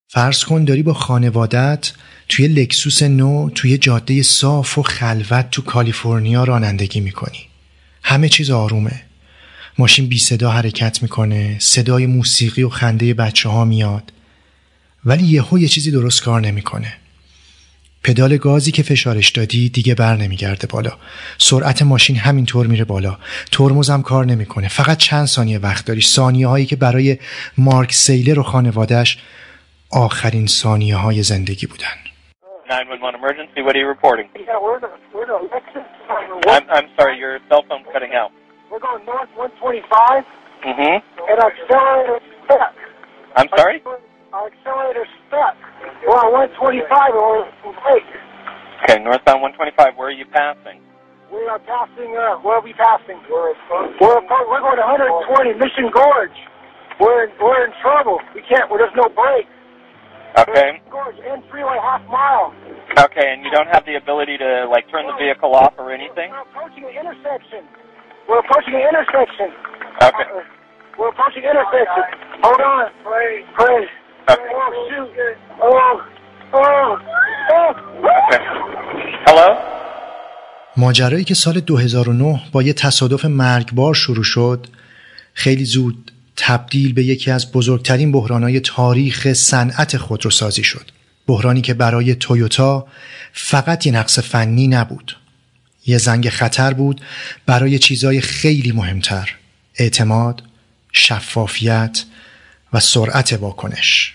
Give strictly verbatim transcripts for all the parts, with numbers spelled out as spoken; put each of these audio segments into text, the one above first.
فرض کن داری با خانوادت توی لکسوس نو توی جاده صاف و خلوت تو کالیفرنیا رانندگی میکنی. همه چیز آرومه. ماشین بی صدا حرکت میکنه، صدای موسیقی و خنده بچه ها میاد. ولی یهو یه چیزی درست کار نمیکنه. پدال گازی که فشارش دادی دیگه بر نمیگرده بالا. سرعت ماشین همینطور میره بالا. ترمزم کار نمیکنه. فقط چند ثانیه وقت داری. ثانیه هایی که برای مارک سیلر و خانواده‌اش آخرین ثانیه های زندگی بودن. nine one one emergency, what are you reporting? Yeah, we're the, we're the Lexus. I'm, I'm sorry, your cell phone's cutting out. We're going north one twenty-five. Mm-hmm. And our accelerator's stuck. I'm sorry? Our accelerator's stuck. We're on one twenty-five and we're in Lake. Okay, northbound one twenty-five, where are you passing? We are passing, uh, where are we passing? We're, we're, we're going one twenty, Mission Gorge. We're in, we're in trouble. We can't, well, there's no brake. Okay. Gorge, and freeway half mile. Okay, and you don't have the ability to, like, turn the vehicle off or anything? We're approaching an intersection. We're approaching an intersection. Okay. Uh, we're approaching an intersection. Hold on. Pray. Pray. Okay. Oh, shoot. Oh. Oh. Oh. Okay. Hello? ماجرایی که سال دو هزار و نه با یه تصادف مرگبار شروع شد، خیلی زود تبدیل به یکی از بزرگترین بحران‌های تاریخ صنعت خودروسازی شد. بحرانی که برای تویوتا فقط یه نقص فنی نبود. یه زنگ خطر بود برای چیزای خیلی مهمتر: اعتماد، شفافیت و سرعت واکنش.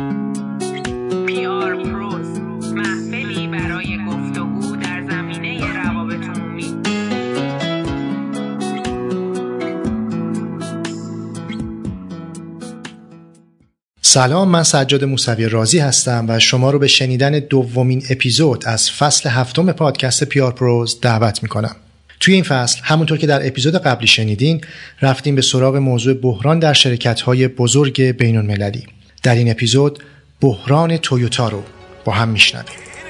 سلام، من سجاد موسوی رازی هستم و شما رو به شنیدن دومین اپیزود از فصل هفتم پادکست پی آر پروز دعوت میکنم. توی این فصل همونطور که در اپیزود قبلی شنیدین رفتیم به سراغ موضوع بحران در شرکت‌های بزرگ بین‌المللی. در این اپیزود بحران تویوتا رو با هم میشنویم.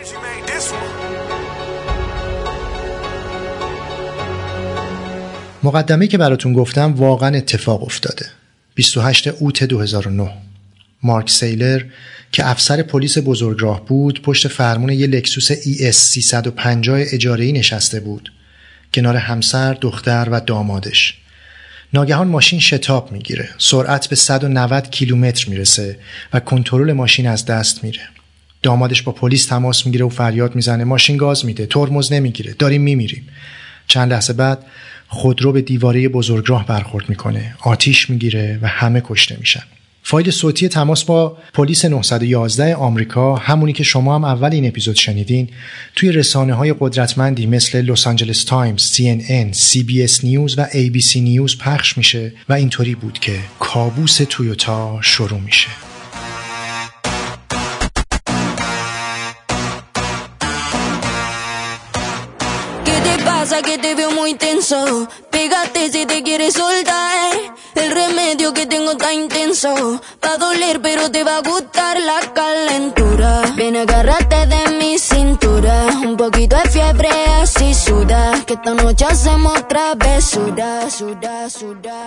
مقدمه‌ای که براتون گفتم واقعا اتفاق افتاده. بیست و هشتم اوت دو هزار و نه مارک سیلر که افسر پلیس بزرگراه بود پشت فرمون یه لکسوس ای اس سیصد و پنجاه اجاره‌ای نشسته بود کنار همسر، دختر و دامادش. ناگهان ماشین شتاب میگیره. سرعت به صد و نود کیلومتر میرسه و کنترل ماشین از دست میره. دامادش با پلیس تماس میگیره و فریاد میزنه ماشین گاز میده، ترمز نمیگیره، داریم میمیریم. چند لحظه بعد خودرو به دیواره بزرگراه برخورد میکنه، آتیش میگیره و همه کشته میشن. فایل صوتی تماس با پلیس نهصد و یازده آمریکا، همونی که شما هم اول این اپیزود شنیدین، توی رسانه‌های قدرتمندی مثل لس آنجلس تایمز، سی ان ان، سی بی اس نیوز و ای بی سی نیوز پخش میشه و اینطوری بود که کابوس تویوتا شروع میشه. Que te veo muy tenso, pégate si te quieres soltar. El remedio que tengo está intenso, va a doler pero te va a gustar la calentura. Ven, agárrate de mi cintura, un poquito de fiebre así suda, que esta noche hacemos travesura, suda, suda.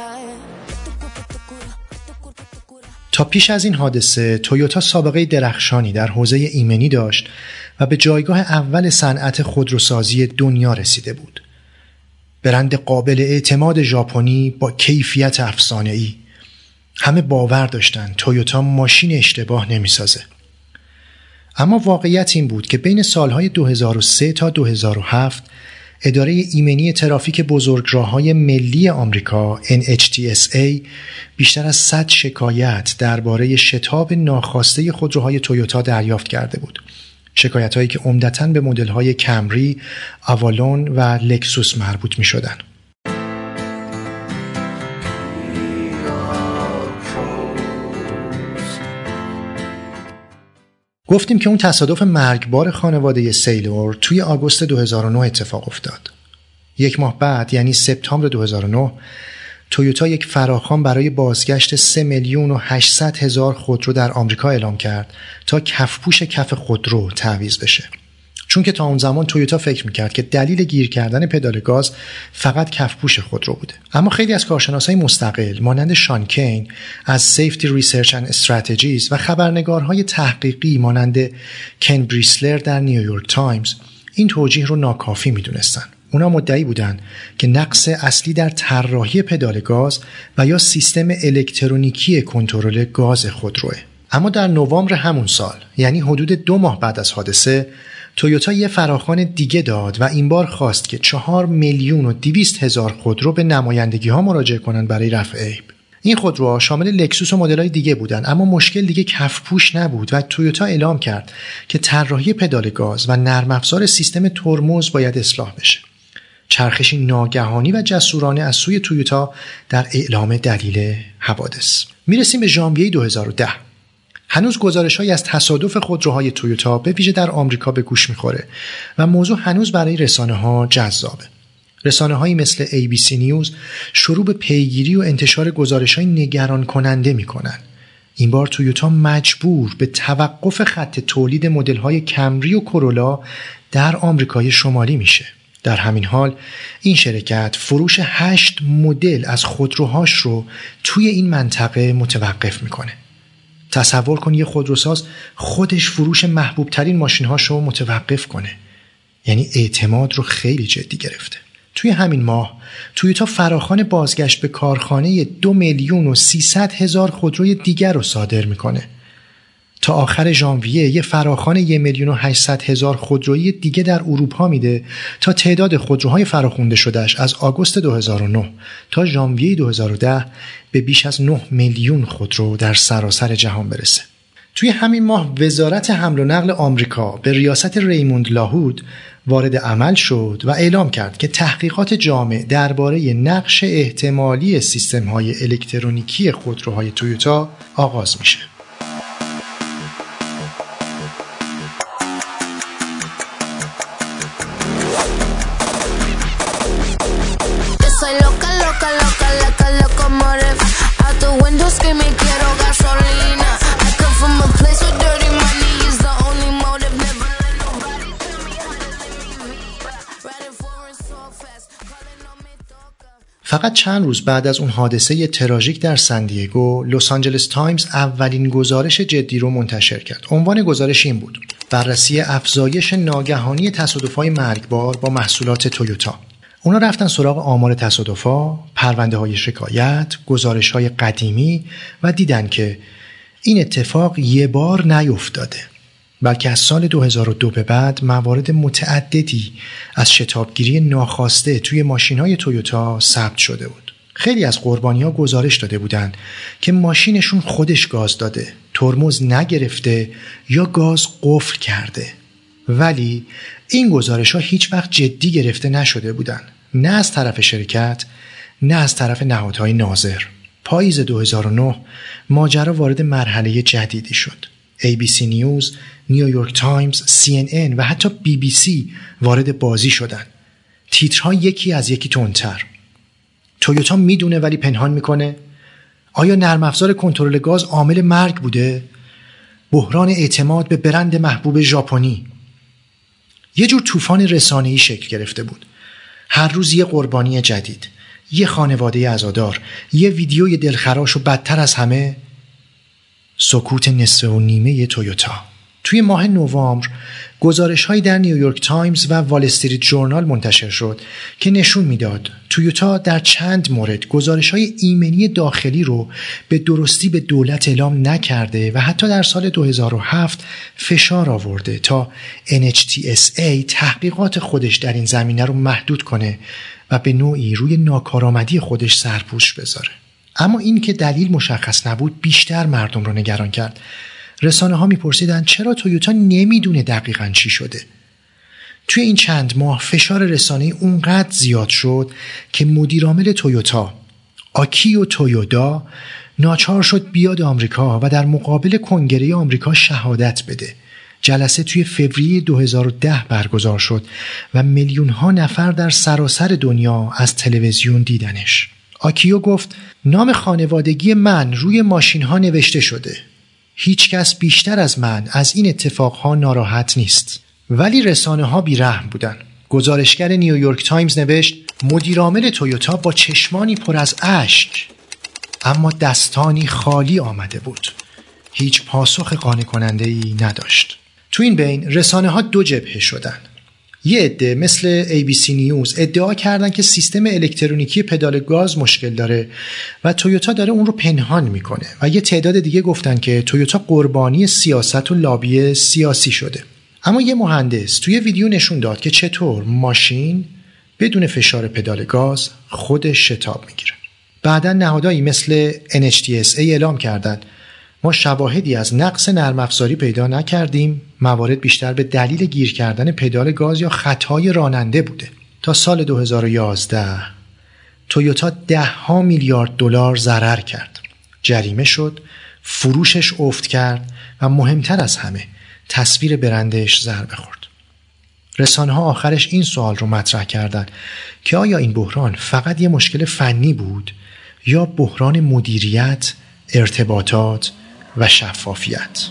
تا پیش از این حادثه تویوتا سابقه درخشانی در حوزه ایمنی داشت و به جایگاه اول صنعت خودروسازی دنیا رسیده بود. برند قابل اعتماد ژاپنی با کیفیت افسانه‌ای. همه باور داشتن تویوتا ماشین اشتباه نمیسازه. اما واقعیت این بود که بین سالهای دو هزار و سه تا دو هزار و هفت اداره ایمنی ترافیک بزرگراه‌های ملی آمریکا ان اچ تی اس ای بیشتر از صد شکایت درباره شتاب ناخواسته خودروهای تویوتا دریافت کرده بود. شکایت‌هایی که عمدتاً به مدل‌های کمری، آوالون و لکسوس مربوط می‌شدند. گفتیم که اون تصادف مرگبار خانواده سیلور توی آگوست دو هزار و نه اتفاق افتاد. یک ماه بعد یعنی سپتامبر دو هزار و نه تویوتا یک فراخوان برای بازگشت سه میلیون و هشتصد هزار خودرو در آمریکا اعلام کرد تا کفپوش کف خودرو تعویض بشه. چون که تا اون زمان تویوتا فکر میکرد که دلیل گیر کردن پدال گاز فقط کفپوش خودرو بوده. اما خیلی از کارشناسای مستقل مانند شان کین از Safety Research and Strategies و خبرنگارهای تحقیقی مانند کن بریسلر در نیویورک تایمز این توجیه رو ناکافی میدونستن. اونا مدعی بودن که نقص اصلی در طراحی پدال گاز و یا سیستم الکترونیکی کنترل گاز خودروه. اما در نوامبر همون سال، یعنی حدود دو ماه بعد از حادثه، تویوتا یه فراخوان دیگه داد و این بار خواست که چهار میلیون و دویست هزار خودرو به نمایندگی ها مراجعه کنن برای رفع عیب. این خودروها شامل لکسوس و مدل‌های دیگه بودن، اما مشکل دیگه کفپوش نبود و تویوتا اعلام کرد که طراحی پدال گاز و نرم افزار سیستم ترمز باید اصلاح بشه. چرخشی ناگهانی و جسورانه از سوی تویوتا در اعلام دلیل حوادث. میرسیم به ژانویه دو هزار و ده. هنوز گزارش‌هایی از تصادف خودروهای تویوتا به ویژه در آمریکا به گوش می‌خوره و موضوع هنوز برای رسانه‌ها جذابه. رسانه‌هایی مثل ای بی سی نیوز شروع به پیگیری و انتشار گزارش‌های نگران کننده می‌کنن. این بار تویوتا مجبور به توقف خط تولید مدل‌های کمری و کرولا در آمریکای شمالی میشه. در همین حال این شرکت فروش هشت مدل از خودروهاش رو توی این منطقه متوقف میکنه. تصور کن یه خودروساز خودش فروش محبوب ترین ماشین‌هاش رو متوقف کنه. یعنی اعتماد رو خیلی جدی گرفته. توی همین ماه تویوتا فراخوان بازگشت به کارخانه دو میلیون و سیصد هزار خودروی دیگر رو صادر میکنه. تا آخر ژانویه یه فراخوان یک میلیون و هشتصد هزار خودرویی دیگه در اروپا میده تا تعداد خودروهای فراخوانده شدهش از آگوست دو هزار و نه تا ژانویه دو هزار و ده به بیش از نه میلیون خودرو در سراسر جهان برسه. توی همین ماه وزارت حمل و نقل آمریکا به ریاست ریموند لاهود وارد عمل شد و اعلام کرد که تحقیقات جامع درباره نقش احتمالی سیستم‌های الکترونیکی خودروهای تویوتا آغاز میشه. فقط چند روز بعد از اون حادثه تراژیک در سندیگو، لس آنجلس تایمز اولین گزارش جدی رو منتشر کرد. عنوان گزارش این بود: بررسی افزایش ناگهانی تصادف‌های مرگبار با محصولات تویوتا. اونا رفتن سراغ آمار تصادف‌ها، پرونده‌های شکایت، گزارش‌های قدیمی و دیدن که این اتفاق یه بار نیفتاده، بلکه از سال دو هزار و دو به بعد موارد متعددی از شتابگیری ناخواسته توی ماشین‌های تویوتا ثبت شده بود. خیلی از قربانی‌ها گزارش داده بودن که ماشینشون خودش گاز داده، ترمز نگرفته یا گاز قفل کرده. ولی این گزارش‌ها هیچ وقت جدی گرفته نشده بودن، نه از طرف شرکت، نه از طرف نهادهای ناظر. پاییز دو هزار و نه ماجرا وارد مرحله جدیدی شد. ای بی سی نیوز، نیویورک تایمز، سی ان ان و حتی بی بی سی وارد بازی شدن. تیترها یکی از یکی تندتر. تویوتا میدونه ولی پنهان میکنه. آیا نرم افزار کنترل گاز عامل مرگ بوده؟ بحران اعتماد به برند محبوب ژاپنی. یه جور طوفان رسانه‌ای شکل گرفته بود. هر روز یه قربانی جدید، یه خانواده عزادار، یه ویدیوی دلخراش و بدتر از همه سکوت نصف و نیمه تویوتا. توی ماه نوامبر گزارش‌هایی در نیویورک تایمز و وال استریت ژورنال منتشر شد که نشون میداد تویوتا در چند مورد گزارش‌های ایمنی داخلی رو به درستی به دولت اعلام نکرده و حتی در سال دو هزار و هفت فشار آورده تا ان اچ تی اس ای تحقیقات خودش در این زمینه رو محدود کنه و به نوعی روی ناکارآمدی خودش سرپوش بذاره. اما این که دلیل مشخص نبود بیشتر مردم رو نگران کرد. رسانه ها میپرسیدن چرا تویوتا نمیدونه دقیقاً چی شده. توی این چند ماه فشار رسانه‌ای اونقدر زیاد شد که مدیرعامل تویوتا آکیو تویودا ناچار شد بیاد آمریکا و در مقابل کنگره آمریکا شهادت بده. جلسه توی فوریه دو هزار و ده برگزار شد و میلیون ها نفر در سراسر دنیا از تلویزیون دیدنش. آکیو گفت نام خانوادگی من روی ماشین ها نوشته شده. هیچ کس بیشتر از من از این اتفاقها ناراحت نیست. ولی رسانه ها بی‌رحم بودن. گزارشگر نیویورک تایمز نوشت مدیرعامل تویوتا با چشمانی پر از اشک اما دستانی خالی آمده بود. هیچ پاسخ قانع کننده‌ای نداشت. تو این بین رسانه ها دو جبهه شدن. یه عده مثل ای بی سی نیوز ادعا کردن که سیستم الکترونیکی پدال گاز مشکل داره و تویوتا داره اون رو پنهان میکنه و یه تعداد دیگه گفتن که تویوتا قربانی سیاست و لابی سیاسی شده. اما یه مهندس توی ویدیو نشون داد که چطور ماشین بدون فشار پدال گاز خودش شتاب میگیره. بعداً نهادهایی مثل ان اچ تی اس ای اعلام کردند ما شواهدی از نقص نرم افزاری پیدا نکردیم، موارد بیشتر به دلیل گیر کردن پدال گاز یا خطای راننده بوده. تا سال دو هزار و یازده تویوتا ده ها میلیارد دلار ضرر کرد، جریمه شد، فروشش افت کرد و مهمتر از همه تصویر برندش ضربه خورد. رسانه ها آخرش این سوال رو مطرح کردند که آیا این بحران فقط یه مشکل فنی بود یا بحران مدیریت، ارتباطات و شفافیت.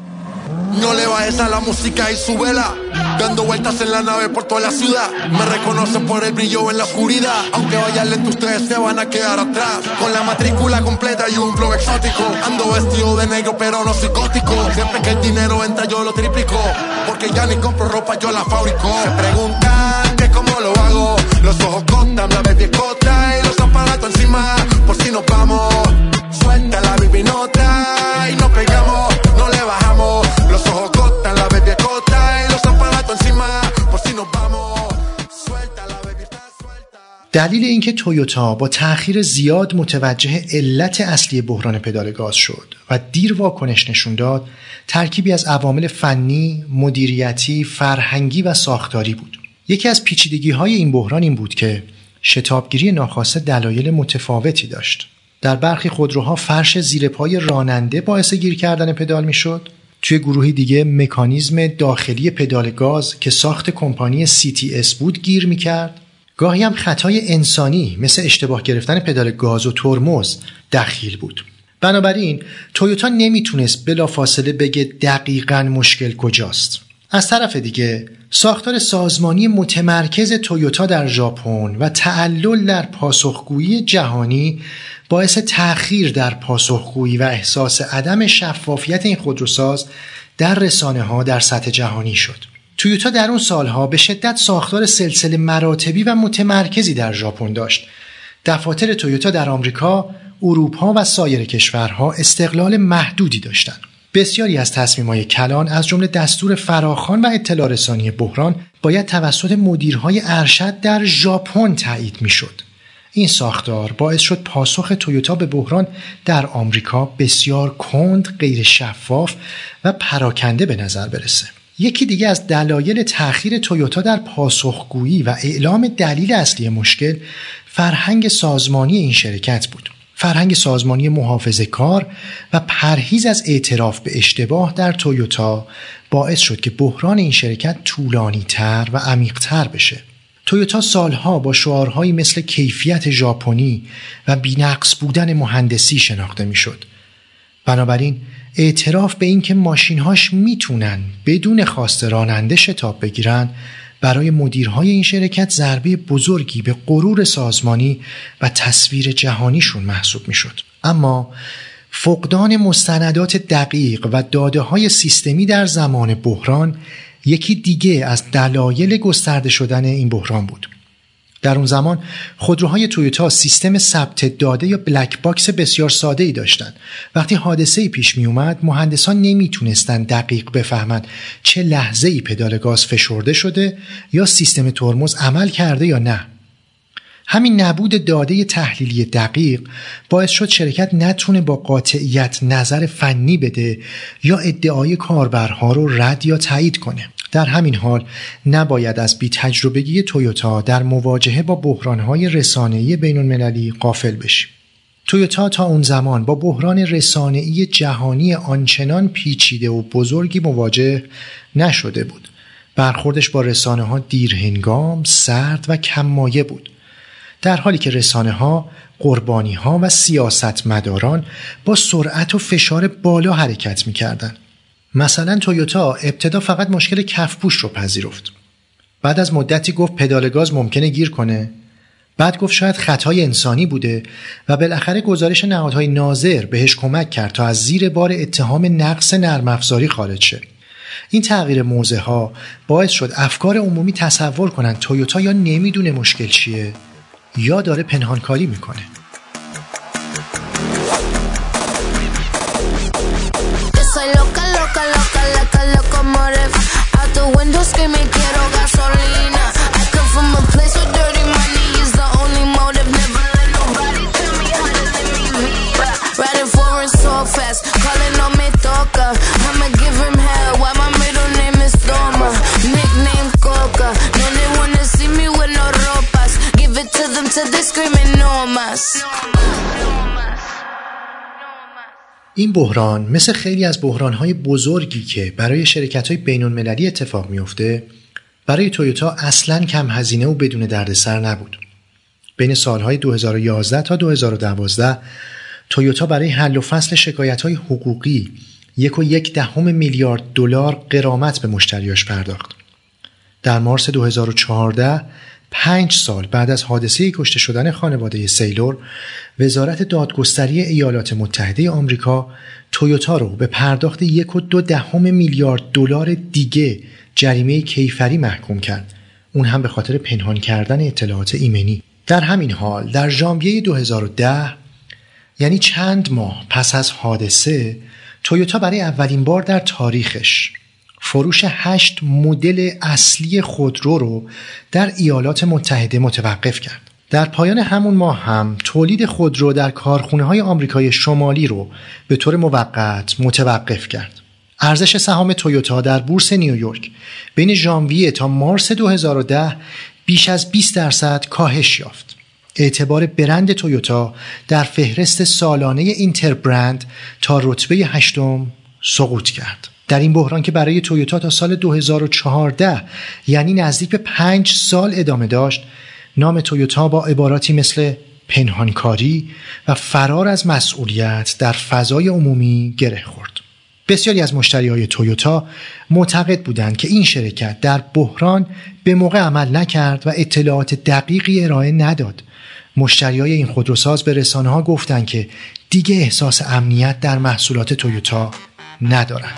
No le bajes a la música y súbela, dando vueltas en la nave por toda la ciudad. Me reconocen por el brillo en la oscuridad, aunque vaya lento ustedes se van a quedar atrás. Con la matrícula completa y un flow exótico, ando vestido de negro pero no psicótico. Siempre que el dinero entra yo lo triplico, porque ya ni compro ropa yo la fabrico. Se preguntan que cómo lo hago, los ojos contan, la baby escota y los aparatos encima, por si nos vamos. Suelta la baby nota y nos pegamos, no le bajamos. Los ojos cortan, la baby acota y los aparatos encima, por si nos vamos. Suelta la baby está suelta. دلیل اینکه تویوتا با تأخیر زیاد متوجه علت اصلی بحران پدال گاز شد و دیر واکنش نشون داد، ترکیبی از عوامل فنی، مدیریتی، فرهنگی و ساختاری بود. یکی از پیچیدگی‌های این بحران این بود که شتابگیری ناخواسته دلایل متفاوتی داشت. در برخی خودروها فرش زیر پای راننده باعث گیر کردن پدال میشد. توی گروهی دیگه مکانیزم داخلی پدال گاز که ساخت کمپانی سی تی اس بود گیر میکرد. گاهی هم خطای انسانی مثل اشتباه گرفتن پدال گاز و ترمز دخیل بود. بنابراین تویوتا نمیتونست بلافاصله بگه دقیقاً مشکل کجاست. از طرف دیگه ساختار سازمانی متمرکز تویوتا در ژاپن و تعلل در پاسخگویی جهانی باعث تأخیر در پاسخگویی و احساس عدم شفافیت این خودروساز در رسانه‌ها در سطح جهانی شد. تویوتا در اون سالها به شدت ساختار سلسله مراتبی و متمرکزی در ژاپن داشت. دفاتر تویوتا در آمریکا، اروپا و سایر کشورها استقلال محدودی داشتند. بسیاری از تصمیم‌های کلان از جمله دستور فراخوان و اطلاع رسانی بحران باید توسط مدیرهای ارشد در ژاپن تایید می‌شد. این ساختار باعث شد پاسخ تویوتا به بحران در آمریکا بسیار کند، غیر شفاف و پراکنده به نظر برسه. یکی دیگه از دلایل تأخیر تویوتا در پاسخگویی و اعلام دلیل اصلی مشکل فرهنگ سازمانی این شرکت بود. فرهنگ سازمانی محافظه‌کار و پرهیز از اعتراف به اشتباه در تویوتا باعث شد که بحران این شرکت طولانی‌تر و عمیق‌تر بشه. تویوتا سالها با شعارهایی مثل کیفیت ژاپنی و بی‌نقص بودن مهندسی شناخته میشد. بنابراین اعتراف به این که ماشین‌هاش میتونن بدون خواست راننده شتاب بگیرن برای مدیرهای این شرکت ضربه بزرگی به غرور سازمانی و تصویر جهانیشون محسوب میشد. اما فقدان مستندات دقیق و داده‌های سیستمی در زمان بحران یکی دیگه از دلایل گسترده شدن این بحران بود. در اون زمان خودروهای تویوتا سیستم ثبت داده یا بلک باکس بسیار ساده‌ای داشتند. وقتی حادثه‌ای پیش می اومد، مهندسان نمیتونستن دقیق بفهمند چه لحظه‌ای پدال گاز فشرده شده یا سیستم ترمز عمل کرده یا نه. همین نبود داده تحلیلی دقیق باعث شد شرکت نتونه با قاطعیت نظر فنی بده یا ادعای کاربرها رو رد یا تایید کنه. در همین حال نباید از بی‌تجربگی تویوتا در مواجهه با بحران‌های رسانه‌ای بین‌المللی غافل بشیم. تویوتا تا اون زمان با بحران رسانه‌ای جهانی آنچنان پیچیده و بزرگی مواجه نشده بود. برخوردش با رسانه‌ها دیرهنگام، سرد و کم‌مایه بود. در حالی که رسانه‌ها، قربانی‌ها و سیاستمداران با سرعت و فشار بالا حرکت می‌کردند. مثلا تویوتا ابتدا فقط مشکل کفپوش رو پذیرفت. بعد از مدتی گفت پدال گاز ممکنه گیر کنه. بعد گفت شاید خطای انسانی بوده و بالاخره گزارش نهادهای ناظر بهش کمک کرد تا از زیر بار اتهام نقص نرم افزاری خارج شه. این تغییر موضع ها باعث شد افکار عمومی تصور کنن تویوتا یا نمیدونه مشکل چیه یا داره پنهانکاری میکنه. این بحران مثل خیلی از بحران‌های بزرگی که برای شرکت‌های بین‌المللی اتفاق میفته، برای تویوتا اصلاً کم هزینه و بدون دردسر نبود. بین سالهای دو هزار و یازده تا دو هزار و دوازده تویوتا برای حل و فصل شکایت‌های حقوقی یک و یک دهم میلیارد دلار غرامت به مشتریاش پرداخت. در مارس دو هزار و چهارده، پنج سال بعد از حادثه کشته شدن خانواده سیلور، وزارت دادگستری ایالات متحده آمریکا تویوتا رو به پرداخت یک و دو دهم میلیارد دلار دیگه جریمه کیفری محکوم کرد، اون هم به خاطر پنهان کردن اطلاعات ایمنی. در همین حال در ژانویه دو هزار و ده، یعنی چند ماه پس از حادثه، تویوتا برای اولین بار در تاریخش فروش هشت مدل اصلی خودرو رو در ایالات متحده متوقف کرد. در پایان همون ماه هم تولید خودرو در کارخونه‌های آمریکای شمالی رو به طور موقت متوقف کرد. ارزش سهام تویوتا در بورس نیویورک بین ژانویه تا مارس دو هزار و ده بیش از بیست درصد کاهش یافت. اعتبار برند تویوتا در فهرست سالانه اینتربرند تا رتبه هشتم سقوط کرد. در این بحران که برای تویوتا تا سال دو هزار و چهارده، یعنی نزدیک به پنج سال ادامه داشت، نام تویوتا با عباراتی مثل پنهانکاری و فرار از مسئولیت در فضای عمومی گره خورد. بسیاری از مشتریهای تویوتا معتقد بودند که این شرکت در بحران به موقع عمل نکرد و اطلاعات دقیقی ارائه نداد. مشتریای این خودروساز به رسانه‌ها گفتند که دیگه احساس امنیت در محصولات تویوتا ندارن.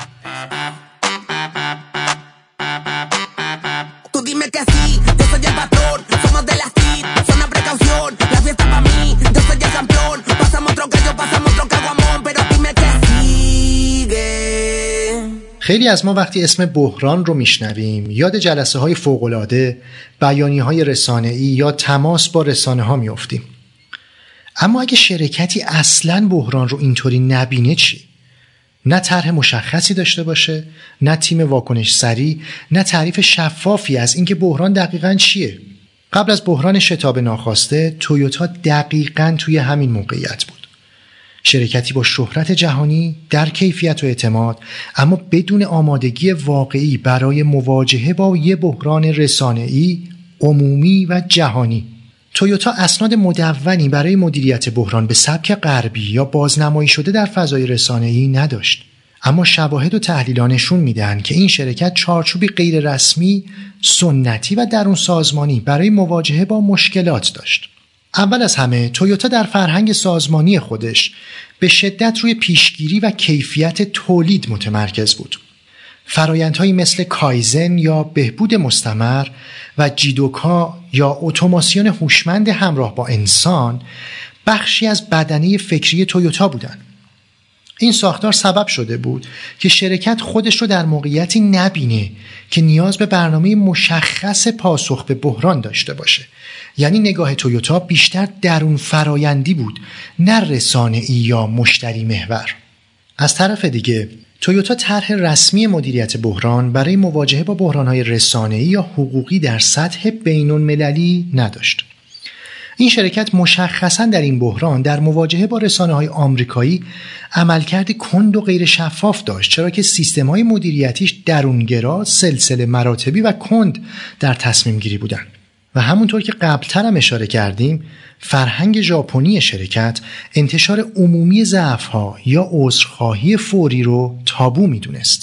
خیلی از ما وقتی اسم بحران رو میشنویم یاد جلسه های فوق‌العاده، بیانیه های رسانه‌ای یا تماس با رسانه ها میافتیم. اما اگه شرکتی اصلاً بحران رو اینطوری نبینه چی؟ نه طرح مشخصی داشته باشه، نه تیم واکنش سریع، نه تعریف شفافی از اینکه بحران دقیقاً چیه. قبل از بحران شتاب ناخواسته، تویوتا دقیقاً توی همین موقعیت بود. شرکتی با شهرت جهانی در کیفیت و اعتماد، اما بدون آمادگی واقعی برای مواجهه با یه بحران رسانه‌ای، عمومی و جهانی. تویوتا اسناد مدونی برای مدیریت بحران به سبک غربی یا بازنمایی شده در فضای رسانه‌ای نداشت. اما شواهد و تحلیل‌ها نشون میدن که این شرکت چارچوبی غیر رسمی، سنتی و درون سازمانی برای مواجهه با مشکلات داشت. اول از همه تویوتا در فرهنگ سازمانی خودش به شدت روی پیشگیری و کیفیت تولید متمرکز بود. فرآیندهایی مثل کایزن یا بهبود مستمر و جیدوکا یا اتوماسیون هوشمند همراه با انسان بخشی از بدنه فکری تویوتا بودند. این ساختار سبب شده بود که شرکت خودش رو در موقعیتی نبینه که نیاز به برنامه مشخص پاسخ به بحران داشته باشه. یعنی نگاه تویوتا بیشتر درون فرایندی بود، نه رسانه‌ای یا مشتری محور. از طرف دیگه تویوتا طرح رسمی مدیریت بحران برای مواجهه با بحران‌های رسانه‌ای یا حقوقی در سطح بین‌المللی نداشت. این شرکت مشخصاً در این بحران در مواجهه با رسانه‌های آمریکایی عملکرد کند و غیر شفاف داشت، چرا که سیستم‌های مدیریتیش درونگرا، سلسله مراتبی و کند در تصمیم گیری بودند. و همونطور که قبلتر هم اشاره کردیم، فرهنگ ژاپنی شرکت انتشار عمومی ضعف‌ها یا عذرخواهی فوری رو تابو می‌دونست.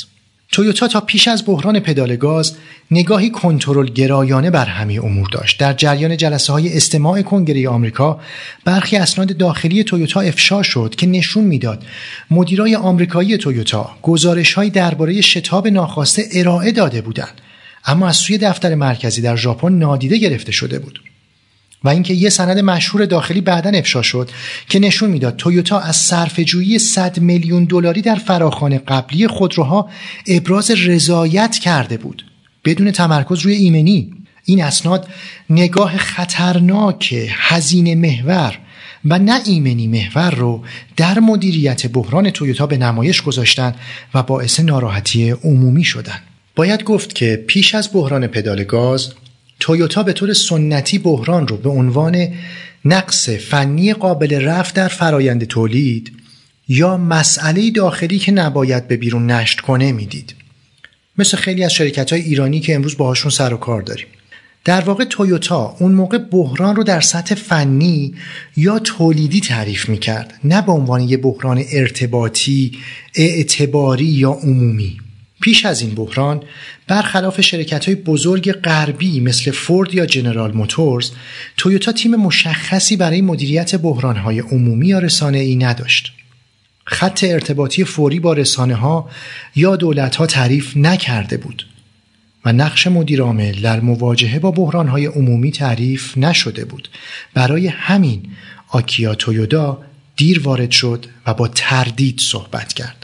تویوتا تا پیش از بحران پدال گاز نگاهی کنترل گرایانه بر همه امور داشت. در جریان جلسه های استماع کنگره آمریکا برخی اسناد داخلی تویوتا افشا شد که نشون میداد مدیرای آمریکایی تویوتا گزارش‌های درباره شتاب ناخواسته ارائه داده بودند، اما از سوی دفتر مرکزی در ژاپن نادیده گرفته شده بود. و اینکه یه سند مشهور داخلی بعداً افشا شد که نشون میداد تویوتا از صرفه‌جویی صد میلیون دلاری در فراخوان قبلی خودروها ابراز رضایت کرده بود بدون تمرکز روی ایمنی. این اسناد نگاه خطرناک هزینه محور و نه ایمنی محور رو در مدیریت بحران تویوتا به نمایش گذاشتن و باعث ناراحتی عمومی شدن. باید گفت که پیش از بحران پدال گاز تویوتا به طور سنتی بحران رو به عنوان نقص فنی قابل رفع در فرایند تولید یا مسئله داخلی که نباید به بیرون نشر کنه میدید، مثل خیلی از شرکت‌های ایرانی که امروز باهاشون سر و کار داریم. در واقع تویوتا اون موقع بحران رو در سطح فنی یا تولیدی تعریف میکرد، نه به عنوان یه بحران ارتباطی، اعتباری یا عمومی. پیش از این بحران برخلاف شرکت‌های بزرگ غربی مثل فورد یا جنرال موتورز، تویوتا تیم مشخصی برای مدیریت بحران‌های عمومی یا رسانه‌ای نداشت. خط ارتباطی فوری با رسانه‌ها یا دولت‌ها تعریف نکرده بود و نقش مدیر عامل در مواجهه با بحران‌های عمومی تعریف نشده بود. برای همین آکیا تویودا دیر وارد شد و با تردید صحبت کرد.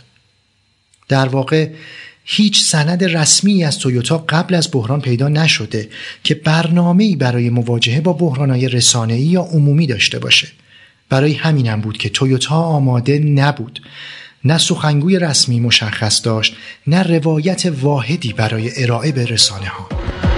در واقع هیچ سند رسمی از تویوتا قبل از بحران پیدا نشده که برنامه‌ای برای مواجهه با بحران‌های رسانه‌ای یا عمومی داشته باشه. برای همین هم بود که تویوتا آماده نبود. نه سخنگوی رسمی مشخص داشت، نه روایت واحدی برای ارائه به رسانه‌ها.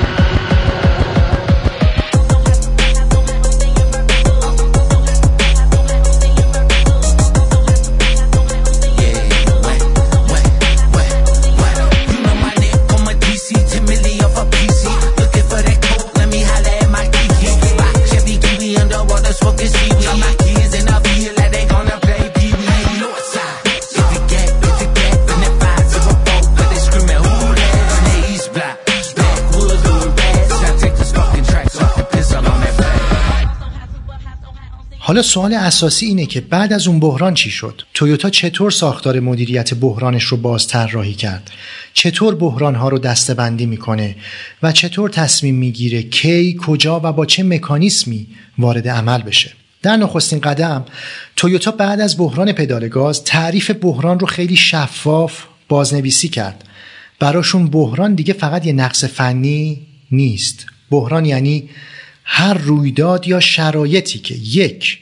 حالا سوال اساسی اینه که بعد از اون بحران چی شد؟ تویوتا چطور ساختار مدیریت بحرانش رو باز طراحی کرد؟ چطور بحران‌ها رو دسته‌بندی میکنه و چطور تصمیم میگیره کی، کجا و با چه مکانیزمی وارد عمل بشه؟ در نخستین قدم تویوتا بعد از بحران پدال گاز تعریف بحران رو خیلی شفاف بازنویسی کرد. براشون بحران دیگه فقط یه نقص فنی نیست. بحران یعنی هر رویداد یا شرایطی که یک،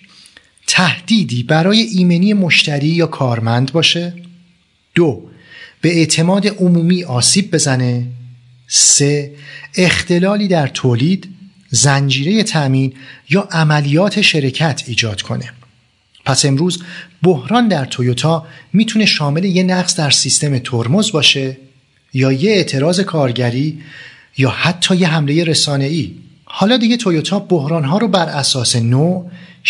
تهدیدی برای ایمنی مشتری یا کارمند باشه، دو، به اعتماد عمومی آسیب بزنه، سه، اختلالی در تولید، زنجیره تامین یا عملیات شرکت ایجاد کنه. پس امروز بحران در تویوتا میتونه شامل یه نقص در سیستم ترمز باشه یا یه اعتراض کارگری یا حتی یه حمله رسانه‌ای. حالا دیگه تویوتا بحران‌ها رو بر اساس نوع،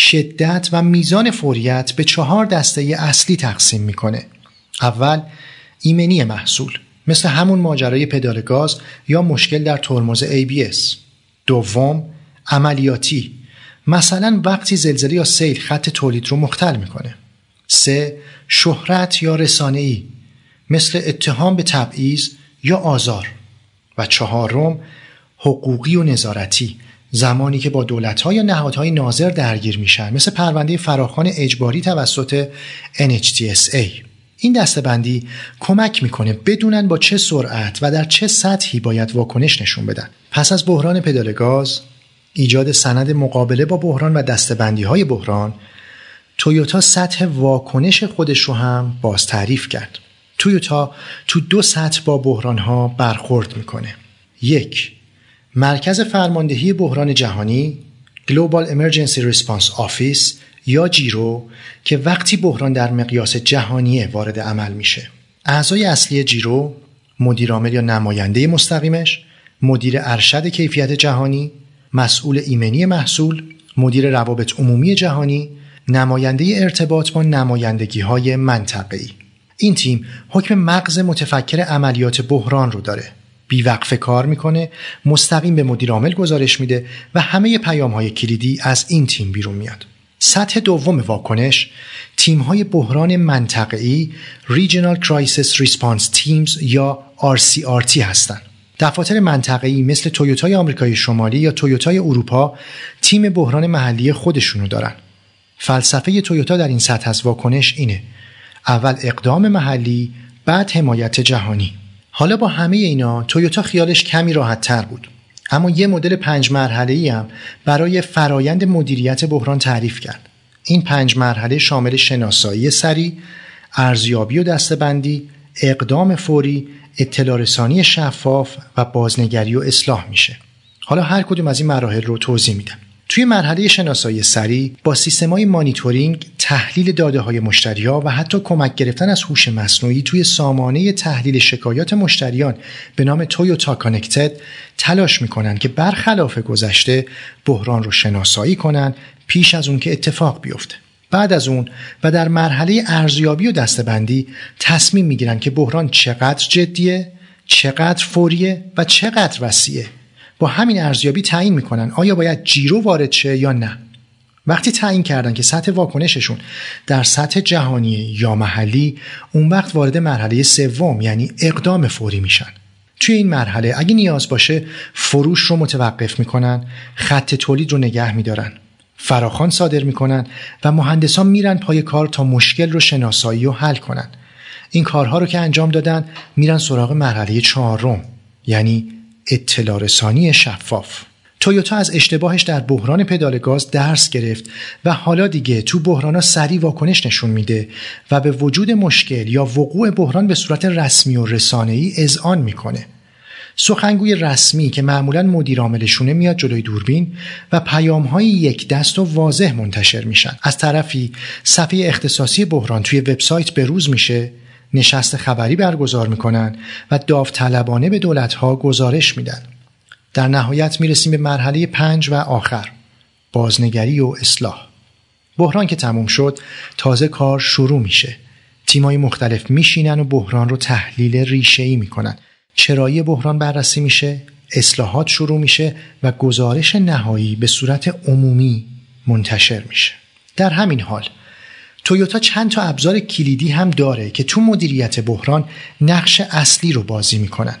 شدت و میزان فوریت به چهار دسته اصلی تقسیم میکنه. اول، ایمنی محصول، مثل همون ماجرای پدال گاز یا مشکل در ترمز ای بی اس. دوم، عملیاتی، مثلا وقتی زلزله یا سیل خط تولید رو مختل میکنه. سه، شهرت یا رسانه‌ای، مثل اتهام به تبعیض یا آزار. و چهارم، حقوقی و نظارتی، زمانی که با دولت‌ها یا نهادهای ناظر درگیر میشن، مثل پرونده فراخوان اجباری توسط ان اچ تی اس ای. این دسته‌بندی کمک میکنه بدونن با چه سرعت و در چه سطحی باید واکنش نشون بدن. پس از بحران پدال گاز، ایجاد سند مقابله با بحران و دسته‌بندی‌های بحران، تویوتا سطح واکنش خودش رو هم باز تعریف کرد. تویوتا تو دو سطح با بحران‌ها برخورد میکنه. یک، مرکز فرماندهی بحران جهانی Global Emergency Response Office یا جیرو که وقتی بحران در مقیاس جهانیه وارد عمل میشه. اعضای اصلی جیرو، مدیر عامل یا نماینده مستقیمش، مدیر ارشد کیفیت جهانی، مسئول ایمنی محصول، مدیر روابط عمومی جهانی، نماینده ارتباط با نمایندگی‌های منطقه‌ای. این تیم حکم مغز متفکر عملیات بحران رو داره. بیوقفه کار میکنه، مستقیم به مدیر عامل گزارش میده و همه پیام‌های کلیدی از این تیم بیرون میاد. سطح دوم واکنش تیم‌های بحران منطقه‌ای Regional Crisis Response Teams یا آر سی آر تی هستند. دفاتر منطقه‌ای مثل تویوتای آمریکای شمالی یا تویوتای اروپا تیم بحران محلی خودشونو دارن. فلسفه تویوتا در این سطح از واکنش اینه: اول اقدام محلی، بعد حمایت جهانی. حالا با همه اینا تویوتا خیالش کمی راحت تر بود، اما یه مدل پنج مرحله‌ای هم برای فرایند مدیریت بحران تعریف کرد. این پنج مرحله شامل شناسایی سریع، ارزیابی و دسته‌بندی، اقدام فوری، اطلاع رسانی شفاف و بازنگری و اصلاح میشه. حالا هر کدوم از این مراحل رو توضیح میدم. توی مرحله شناسایی سریع با سیستم‌های مانیتورینگ، تحلیل داده‌های مشتری‌ها و حتی کمک گرفتن از هوش مصنوعی توی سامانه تحلیل شکایات مشتریان به نام تویوتا کانکتد تلاش می‌کنن که برخلاف گذشته بحران رو شناسایی کنن پیش از اون که اتفاق بیفته. بعد از اون و در مرحله ارزیابی و دسته‌بندی تصمیم می‌گیرن که بحران چقدر جدیه، چقدر فوریه و چقدر وسیعه. با همین ارزیابی تعیین میکنن آیا باید جیرو وارد شه یا نه. وقتی تعیین کردن که سطح واکنششون در سطح جهانی یا محلی، اون وقت وارد مرحله سوم یعنی اقدام فوری میشن. توی این مرحله اگه نیاز باشه فروش رو متوقف میکنن، خط تولید رو نگه میدارن، فراخوان صادر میکنن و مهندسان میرن پای کار تا مشکل رو شناسایی و حل کنن. این کارها رو که انجام دادن میرن سراغ مرحله چهارم یعنی اطلاع رسانی شفاف. تویوتا از اشتباهش در بحران پدال گاز درس گرفت و حالا دیگه تو بحرانا سریع واکنش نشون میده و به وجود مشکل یا وقوع بحران به صورت رسمی و رسانه‌ای اذعان میکنه. سخنگوی رسمی که معمولاً مدیر عاملشونه میاد جلوی دوربین و پیام‌های یک دست و واضح منتشر میشن. از طرفی صفحه اختصاصی بحران توی وبسایت بروز میشه، نشست خبری برگزار میکنن و داوطلبانه به دولت‌ها گزارش میدن. در نهایت میرسیم به مرحله پنج و آخر، بازنگری و اصلاح. بحران که تموم شد تازه کار شروع میشه. تیم‌های مختلف میشینن و بحران رو تحلیل ریشه‌ای میکنن. چرایی بحران بررسی میشه، اصلاحات شروع میشه و گزارش نهایی به صورت عمومی منتشر میشه. در همین حال تویوتا چند تا ابزار کلیدی هم داره که تو مدیریت بحران نقش اصلی رو بازی میکنن.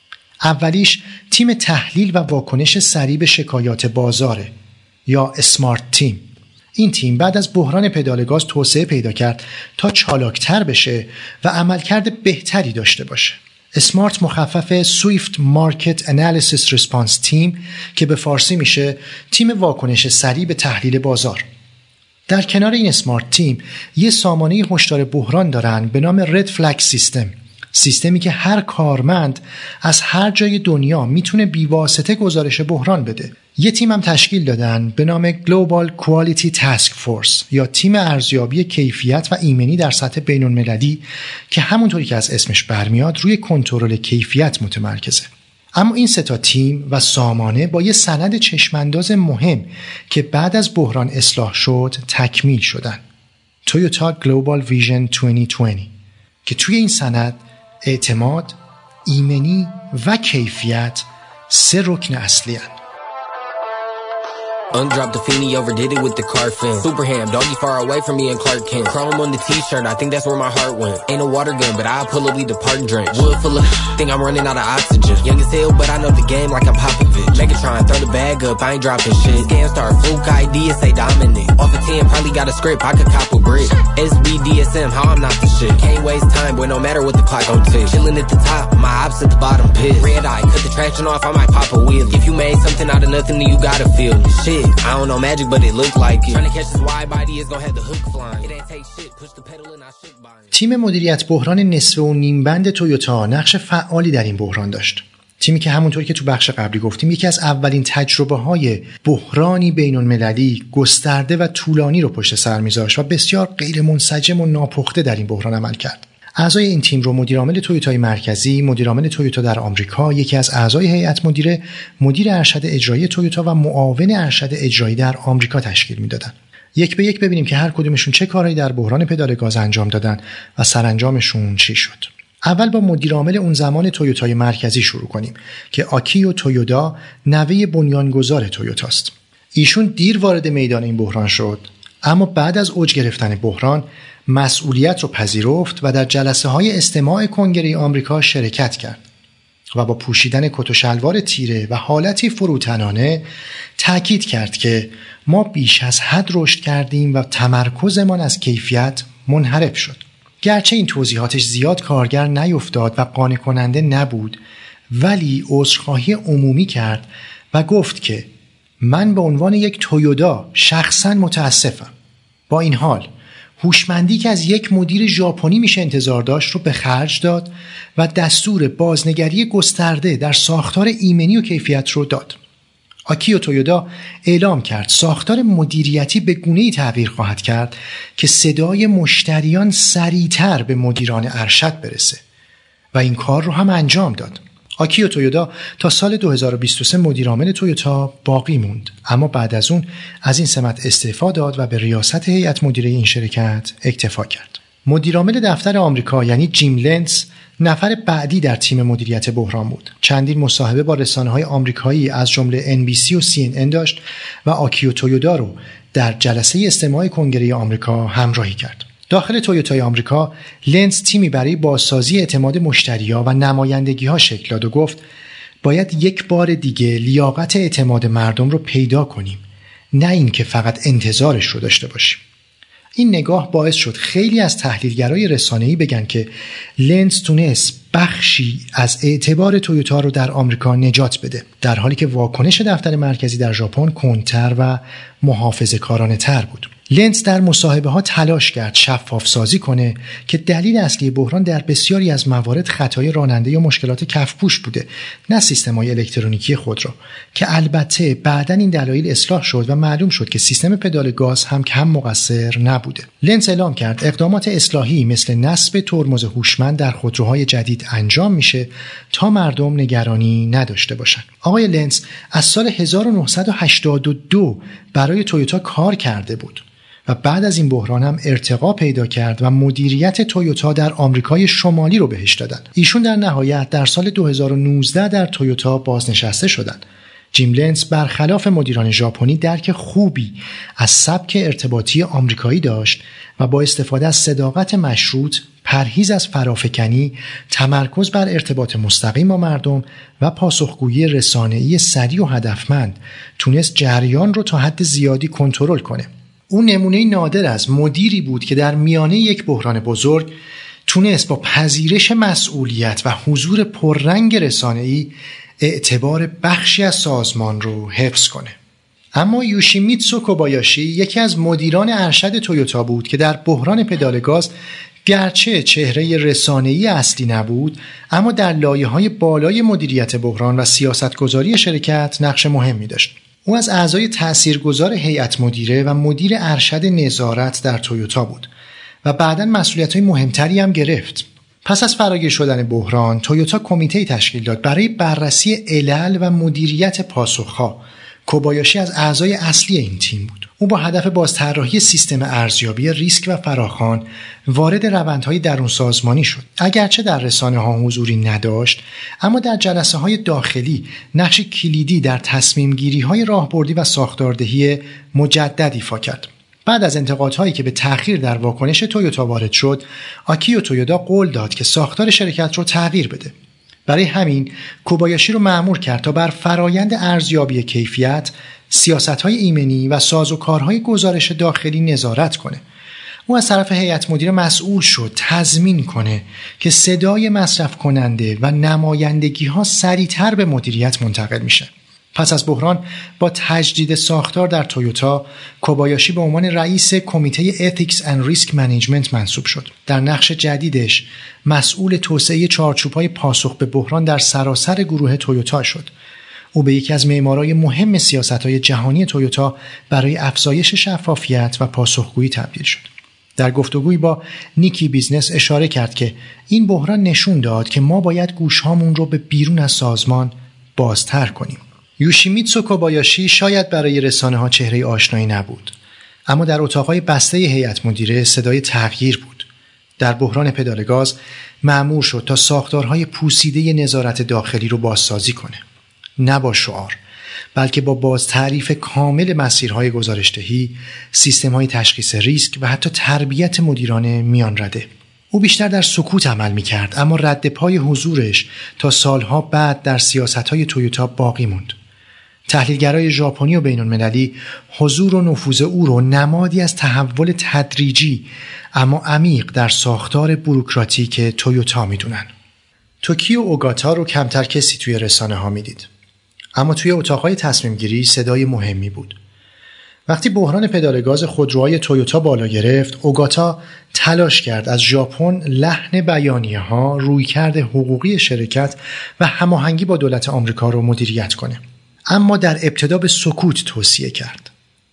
اولیش تیم تحلیل و واکنش سریع به شکایات بازاره یا اسمارت تیم. این تیم بعد از بحران پدال گاز توسعه پیدا کرد تا چالاکتر بشه و عملکرد بهتری داشته باشه. اسمارت مخفف Swift Market Analysis Response Team که به فارسی میشه تیم واکنش سریع به تحلیل بازار. در کنار این اسمارت تیم یه سامانه هشدار بحران دارن به نام رد فلگ سیستم. سیستمی که هر کارمند از هر جای دنیا میتونه بیواسطه گزارش بحران بده. یه تیم هم تشکیل دادن به نام Global Quality Task Force یا تیم ارزیابی کیفیت و ایمنی در سطح بین‌المللی که همونطوری که از اسمش برمیاد روی کنترل کیفیت متمرکزه. اما این سه تا تیم و سامانه با یه سند چشمانداز مهم که بعد از بحران اصلاح شد تکمیل شدن. تویوتا Global Vision دو هزار و بیست که توی این سند اعتماد، ایمنی و کیفیت سه رکن اصلی هستند. Undropped the Feeny, overdid it with the car fin. Super ham, doggy far away from me and Clark Kent. Chrome on the t-shirt, I think that's where my heart went. Ain't a water gun, but I'll pull up, leave the park drink. Wood full of, think I'm running out of oxygen. Young as hell, but I know the game like I'm Popovich. Megatron, throw the bag up, I ain't dropping shit. Scan star, fluke I D, say dominant. Off a ten, probably got a script, I could cop a brick. S B D S M, how I'm not the shit. Can't waste time, boy, no matter what the clock gon' tick. Chillin' at the top, my ops at the bottom pit. Red eye, cut the traction off, I might pop a wheel. If you made something out of nothing, then you gotta feel it. Shit, I don't know magic, but it looked like it. Trying to catch this wide body is gonna have the hook flying. It ain't take shit, push the pedal and I shook by it. تیم مدیریت بحران نصف و نیم بند تویوتا نقش فعالی در این بحران داشت. تیمی که همونطور که تو بخش قبلی گفتیم یکی از اولین تجربه‌های بحرانی بین‌المللی گسترده و طولانی رو پشت سر می‌ذاشت و بسیار غیر منسجم و ناپخته در این بحران عمل کرد. اعضای این تیم رو مدیر عامل تویوتای مرکزی، مدیر عامل تویوتا در آمریکا، یکی از اعضای هیئت مدیره، مدیر ارشد اجرایی تویوتا و معاون ارشد اجرایی در آمریکا تشکیل میدادند. یک به یک ببینیم که هر کدومشون چه کارهایی در بحران پدال گاز انجام دادن و سرانجامشون چی شد. اول با مدیر عامل اون زمان تویوتای مرکزی شروع کنیم که آکیو تویودا نوه بنیانگذار تویوتاست. ایشون دیر وارد میدان این بحران شد، اما بعد از اوج گرفتن بحران مسئولیت رو پذیرفت و در جلسه های استماع کنگره آمریکا شرکت کرد و با پوشیدن کت و شلوار تیره و حالتی فروتنانه تأکید کرد که ما بیش از حد رشد کردیم و تمرکزمان از کیفیت منحرف شد. گرچه این توضیحاتش زیاد کارگر نیفتاد و قانع کننده نبود، ولی عذرخواهی عمومی کرد و گفت که من به عنوان یک تویودا شخصاً متاسفم. با این حال هوشمندی که از یک مدیر ژاپنی میشه انتظار داشت رو به خرج داد و دستور بازنگری گسترده در ساختار ایمنی و کیفیت رو داد. آکیو تویودا اعلام کرد ساختار مدیریتی به گونه‌ای تغییر خواهد کرد که صدای مشتریان سریعتر به مدیران ارشد برسه و این کار رو هم انجام داد. آکیو تویودا تا سال دو هزار و بیست و سه مدیر عامل تویوتا باقی موند، اما بعد از اون از این سمت استعفا داد و به ریاست هیئت مدیره این شرکت اکتفا کرد. مدیر عامل دفتر آمریکا یعنی جیم لنز نفر بعدی در تیم مدیریت بحران بود. چندین مصاحبه با رسانه‌های آمریکایی از جمله ان بی سی و سی ان ان داشت و آکیو تویودا رو در جلسه استماع کنگره آمریکا همراهی کرد. داخل تویوتای آمریکا لنز تیمی برای بازسازی اعتماد مشتری‌ها و نمایندگی‌ها شکل داد و گفت باید یک بار دیگه لیاقت اعتماد مردم رو پیدا کنیم، نه اینکه فقط انتظارش رو داشته باشیم. این نگاه باعث شد خیلی از تحلیلگرای رسانه‌ای بگن که لنز تونست بخشی از اعتبار تویوتا رو در آمریکا نجات بده، در حالی که واکنش دفتر مرکزی در ژاپن کندتر و محافظه‌کارانه‌تر بود. لنز در مصاحبه ها تلاش کرد شفاف سازی کنه که دلیل اصلی بحران در بسیاری از موارد خطای راننده یا مشکلات کفپوش بوده، نه سیستم‌های الکترونیکی خودرو، که البته بعداً این دلایل اصلاح شد و معلوم شد که سیستم پدال گاز هم کم مقصر نبوده. لنز اعلام کرد اقدامات اصلاحی مثل نصب ترمز هوشمند در خودروهای جدید انجام میشه تا مردم نگرانی نداشته باشن. آقای لنز از سال هزار و نهصد و هشتاد و دو برای تویوتا کار کرده بود و بعد از این بحران هم ارتقا پیدا کرد و مدیریت تویوتا در آمریکای شمالی رو بهش دادن. ایشون در نهایت در سال دو هزار و نوزده در تویوتا بازنشسته شدن. جیم لنز برخلاف مدیران ژاپنی درک خوبی از سبک ارتباطی آمریکایی داشت و با استفاده از صداقت مشروط، پرهیز از فرافکنی، تمرکز بر ارتباط مستقیم با مردم و پاسخگویی رسانه‌ای سریع و هدفمند تونست جریان رو تا حد زیادی کنترل کنه. اون نمونه نادر از مدیری بود که در میانه یک بحران بزرگ تونست با پذیرش مسئولیت و حضور پررنگ رسانه‌ای اعتبار بخشی از سازمان رو حفظ کنه. اما یوشیمیتسو کوبایاشی یکی از مدیران ارشد تویوتا بود که در بحران پدال گاز گرچه چهره رسانه‌ای اصلی نبود، اما در لایه‌های بالای مدیریت بحران و سیاستگذاری شرکت نقش مهمی داشت. او از اعضای تاثیرگذار هیئت مدیره و مدیر ارشد نظارت در تویوتا بود و بعداً مسئولیت‌های مهمتری هم گرفت. پس از فراگیر شدن بحران، تویوتا کمیته تشکیل داد برای بررسی علل و مدیریت پاسخ‌ها. کوبایاشی از اعضای اصلی این تیم بود. او با هدف بازطراحی سیستم ارزیابی ریسک و فراخوان وارد روندهای درون سازمانی شد. اگرچه در رسانه‌ها حضوری نداشت، اما در جلسه‌های داخلی نقش کلیدی در تصمیم‌گیری‌های راهبردی و ساختاردهی مجدد ایفا کرد. بعد از انتقادهایی که به تأخیر در واکنش تویوتا وارد شد، آکیو تویودا قول داد که ساختار شرکت رو تغییر بده. برای همین کوبایاشی رو مأمور کرد تا بر فرایند ارزیابی کیفیت، سیاست‌های ایمنی و سازوکارهای گزارش داخلی نظارت کنه. او از طرف هیئت مدیره مسئول شد تضمین کنه که صدای مصرف کننده و نمایندگی‌ها سریعتر به مدیریت منتقل میشه. پس از بحران با تجدید ساختار در تویوتا، کوبایاشی به عنوان رئیس کمیته Ethics and Risk Management منصوب شد. در نقش جدیدش مسئول توسعه چارچوب‌های پاسخ به بحران در سراسر گروه تویوتا شد. او به یکی از معمارای مهم سیاست‌های جهانی تویوتا برای افزایش شفافیت و پاسخگویی تبدیل شد. در گفتگویی با نیکی بیزنس اشاره کرد که این بحران نشون داد که ما باید گوشهامون رو به بیرون از سازمان بازتر کنیم. یوشیمیتسو کوبایاشی شاید برای رسانه‌ها چهره آشنایی نبود، اما در اتاقهای بسته هیئت مدیره صدای تغییر بود. در بحران پدال گاز مأمور شد تا ساختارهای پوسیده نظارت داخلی رو بازسازی کنه. نه با شعار، بلکه با باز تعریف کامل مسیرهای گزارشدهی، سیستم‌های تشخیص ریسک و حتی تربیت مدیران میان رده. او بیشتر در سکوت عمل می‌کرد، اما رد پای حضورش تا سالها بعد در سیاست‌های تویوتا باقی موند. تحلیلگرای ژاپنی و بین‌المللی حضور و نفوذ او رو نمادی از تحول تدریجی اما عمیق در ساختار بوروکراتیک تویوتا می‌دونن. توکیو اوگاتا رو کمتر کسی توی رسانه‌ها می‌دید. اما توی اتاقهای تصمیم گیری صدای مهمی بود. وقتی بحران پدال گاز خودروهای تویوتا بالا گرفت، اوگاتا تلاش کرد از ژاپن لحن بیانیه‌ها، رویکرد حقوقی شرکت و هماهنگی با دولت آمریکا رو مدیریت کنه. اما در ابتدا به سکوت توصیه کرد.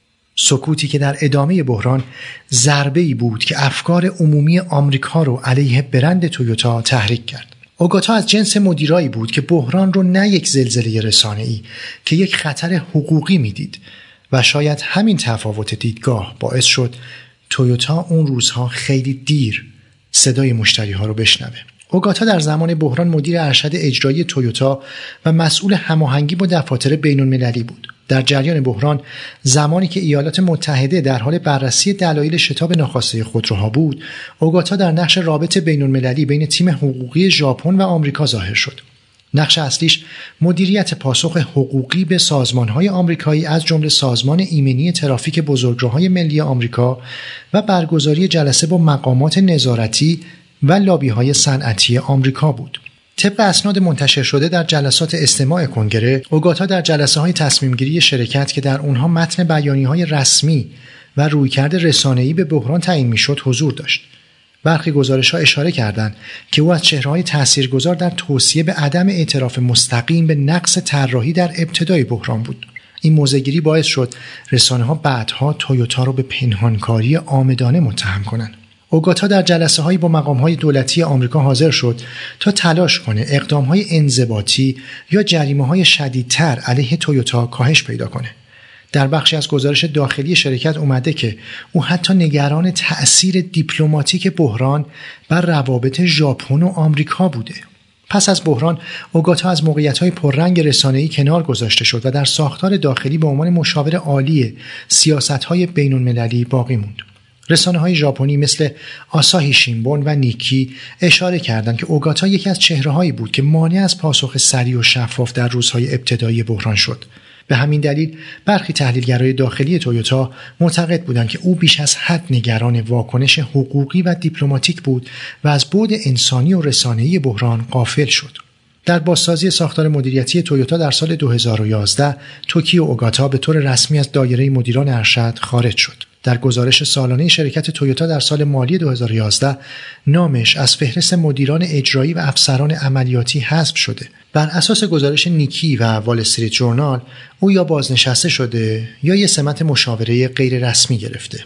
سکوتی که در ادامه بحران ضربه‌ای بود که افکار عمومی آمریکا رو علیه برند تویوتا تحریک کرد. اوگاتا از جنس مدیرایی بود که بحران رو نه یک زلزله رسانه‌ای که یک خطر حقوقی میدید و شاید همین تفاوت دیدگاه باعث شد تویوتا اون روزها خیلی دیر صدای مشتری‌ها رو بشنوه. اوگاتا در زمان بحران مدیر ارشد اجرایی تویوتا و مسئول هماهنگی با دفاتر بین‌المللی بود. در جریان بحران، زمانی که ایالات متحده در حال بررسی دلایل شتاب ناخواسته خودروها بود، اوگاتا در نقش رابط بین‌المللی بین تیم حقوقی ژاپن و آمریکا ظاهر شد. نقش اصلیش مدیریت پاسخ حقوقی به سازمان‌های آمریکایی از جمله سازمان ایمنی ترافیک بزرگراه‌های ملی آمریکا و برگزاری جلسه با مقامات نظارتی و لابی‌های صنعتی آمریکا بود. طبق اسناد منتشر شده در جلسات استماع کنگره، اوگاتا در جلسه‌های تصمیم‌گیری شرکت که در اونها متن بیانیه‌های رسمی و رویکرد رسانه‌ای به بحران تعیین می‌شد حضور داشت. برخی گزارش‌ها اشاره کردند که او از چهره‌های تاثیرگذار در توصیه به عدم اعتراف مستقیم به نقص طراحی در ابتدای بحران بود. این موضع‌گیری باعث شد رسانه‌ها بعدها تویوتا را به پنهانکاری عامدانه متهم کنند. اوگاتا در جلسه‌هایی با مقام‌های دولتی آمریکا حاضر شد تا تلاش کنه اقدام‌های انضباطی یا جریمه‌های شدیدتر علیه تویوتا کاهش پیدا کنه. در بخشی از گزارش داخلی شرکت اومده که او حتی نگران تأثیر دیپلماتیک بحران بر روابط ژاپن و آمریکا بوده. پس از بحران، اوگاتا از موقعیت‌های پررنگ رسانه‌ای کنار گذاشته شد و در ساختار داخلی به عنوان مشاور عالی سیاست‌های بین‌المللی باقی موند. رسانه‌های ژاپنی مثل آساهی شینبون و نیکی اشاره کردند که اوگاتا یکی از چهره‌هایی بود که مانع از پاسخ سریع و شفاف در روزهای ابتدایی بحران شد. به همین دلیل برخی تحلیلگرای داخلی تویوتا معتقد بودند که او بیش از حد نگران واکنش حقوقی و دیپلماتیک بود و از بعد انسانی و رسانه‌ای بحران غافل شد. در بازسازی ساختار مدیریتی تویوتا در سال دو هزار و یازده، توکیو اوگاتا به طور رسمی از دایره مدیران ارشد خارج شد. در گزارش سالانه شرکت تویوتا در سال مالی دو هزار و یازده، نامش از فهرست مدیران اجرایی و افسران عملیاتی حذف شده. بر اساس گزارش نیکی و وال استریت جورنال، او یا بازنشسته شده یا یه سمت مشاوره غیر رسمی گرفته.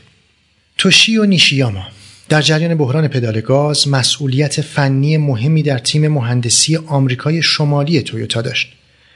توشیو نیشیاما در جریان بحران پدال گاز مسئولیت فنی مهمی در تیم مهندسی آمریکای شمالی تویوتا داشت.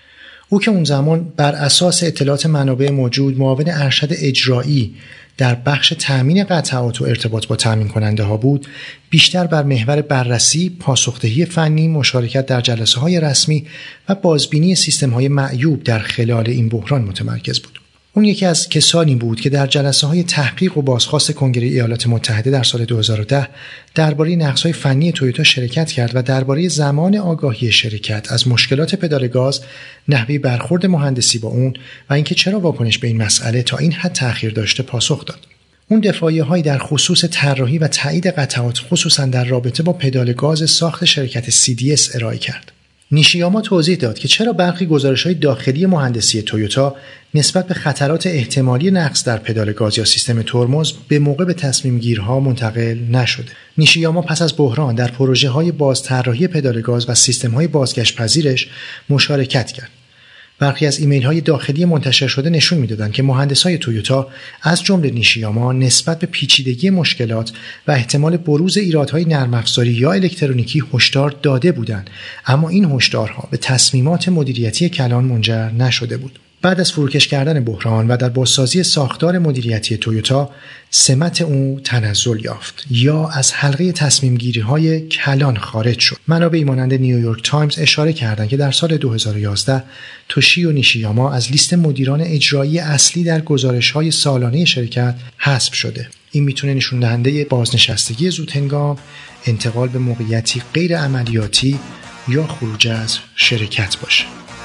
او که اون زمان بر اساس اطلاعات منابع موجود معاون ارشد اجرایی در بخش تأمین قطعات و ارتباط با تأمین کننده ها بود، بیشتر بر محور بررسی، پاسخدهی فنی، مشارکت در جلسه های رسمی و بازبینی سیستم های معیوب در خلال این بحران متمرکز بود. اون یکی از کسانی بود که در جلسه های تحقیق و بازخواست کنگره ایالات متحده در سال دو هزار و ده درباره نقص‌های فنی تویوتا شرکت کرد و درباره زمان آگاهی شرکت از مشکلات پدال گاز، نحوه برخورد مهندسی با اون و اینکه چرا واکنش به این مسئله تا این حد تأخیر داشته پاسخ داد. اون دفاعیه‌هایی در خصوص طراحی و تایید قطعات خصوصا در رابطه با پدال گاز ساخت شرکت سی دی اس ارائه کرد. نیشیاما توضیح داد که چرا برخی گزارش‌های داخلی مهندسی تویوتا نسبت به خطرات احتمالی نقص در پدال گاز یا سیستم ترمز به موقع به تصمیم گیرها منتقل نشده. نیشیاما پس از بحران در پروژه‌های بازطراحی پدال گاز و سیستم‌های بازگشت پذیرش مشارکت کرد. برخی از ایمیل‌های داخلی منتشر شده نشون می‌دادند که مهندسای تویوتا از جمله نیشیاما نسبت به پیچیدگی مشکلات و احتمال بروز ایرادهای نرم افزاری یا الکترونیکی هشدار داده بودند، اما این هشدارها به تصمیمات مدیریتی کلان منجر نشده بود. بعد از فروکش کردن بحران و در بازسازی ساختار مدیریتی تویوتا، سمت او تنزل یافت یا از حلقه تصمیم گیری های کلان خارج شد. منابعی مانند نیویورک تایمز اشاره کردند که در سال دو هزار و یازده توشیو نیشیاما از لیست مدیران اجرایی اصلی در گزارش های سالانه شرکت حذف شده. این میتونه نشون دهنده بازنشستگی زودهنگام، انتقال به موقعیتی غیر عملیاتی یا خروج از شرکت باشه.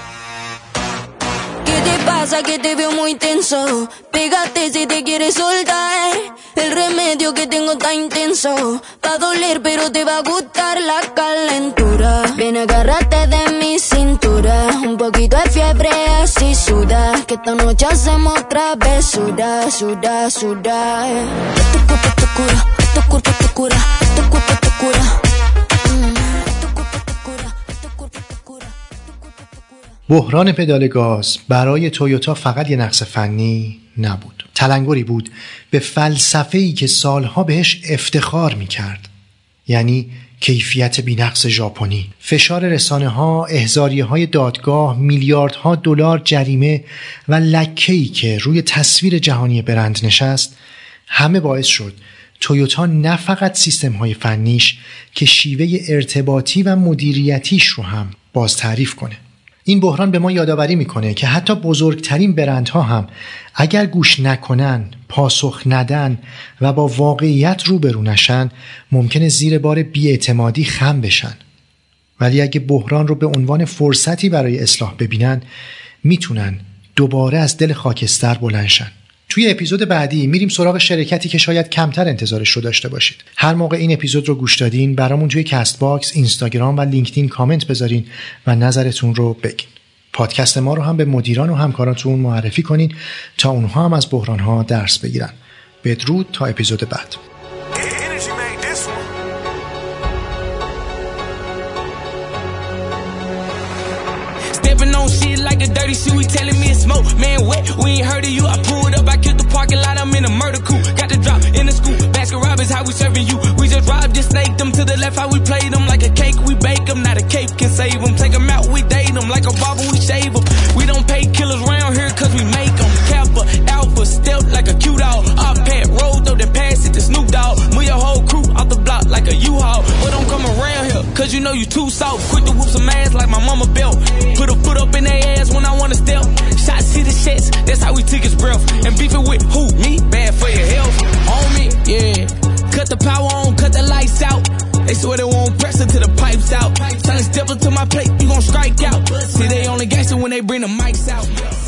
Que te veo muy tenso, pégate si te quieres soltar. El remedio que tengo está intenso, va a doler pero te va a gustar la calentura. Ven, agárrate de mi cintura, un poquito de fiebre así suda, que esta noche hacemos travesura, suda, suda. Tu cuerpo te cura, tu cuerpo te cura, tu cuerpo te cura. بحران پدال گاز برای تویوتا فقط یه نقص فنی نبود. تلنگری بود به فلسفه‌ای که سالها بهش افتخار می‌کرد. یعنی کیفیت بی‌نقص ژاپنی. فشار رسانه‌ها، احضاریه‌های دادگاه، میلیاردها دلار جریمه و لکه‌ای که روی تصویر جهانی برند نشست، همه باعث شد تویوتا نه فقط سیستم‌های فنیش که شیوه ارتباطی و مدیریتیش رو هم باز تعریف کنه. این بحران به ما یادآوری میکنه که حتی بزرگترین برندها هم اگر گوش نکنن، پاسخ ندن و با واقعیت روبرو نشن، ممکنه زیر بار بی‌اعتمادی خم بشن. ولی اگه بحران رو به عنوان فرصتی برای اصلاح ببینن، میتونن دوباره از دل خاکستر بلند شن. توی اپیزود بعدی میریم سراغ شرکتی که شاید کمتر انتظارش رو داشته باشید. هر موقع این اپیزود رو گوش دادین برامون توی کست باکس، اینستاگرام و لینکدین کامنت بذارین و نظرتون رو بگین. پادکست ما رو هم به مدیران و همکاراتون معرفی کنین تا اونها هم از بحران‌ها درس بگیرن. بدرود تا اپیزود بعد. On shit like a dirty shoe, he telling me it's smoke. Man, wet, we ain't heard of you. I pulled up, I killed the parking lot, I'm in a murder coupe. Got the drop in the scoop, basket robbers, how we serving you. We just robbed, just snaked them to the left, how we played them like a cake, we bake them. Not a cape can save them, take them out, we date them. Like a barber, we shave them. We don't pay killers around here cause we make them. Kappa, Alpha, stealth like a Q-Dog. Our pet rolled up, then pass it to Snoop Dogg. Move your whole crew off the block like a U-Haul. But don't come around here cause you know you too soft. Quick to whoop some ass like my mama belt. Put a foot up in their ass when I wanna step. Shots hit the sets, that's how we took his breath. And beefing with who? Me? Bad for your health. On me, yeah. Cut the power on, cut the lights out. They swear they won't press until the pipes out. Trying to step up to my plate, you gon' strike out. See, they only gangster when they bring the mics out.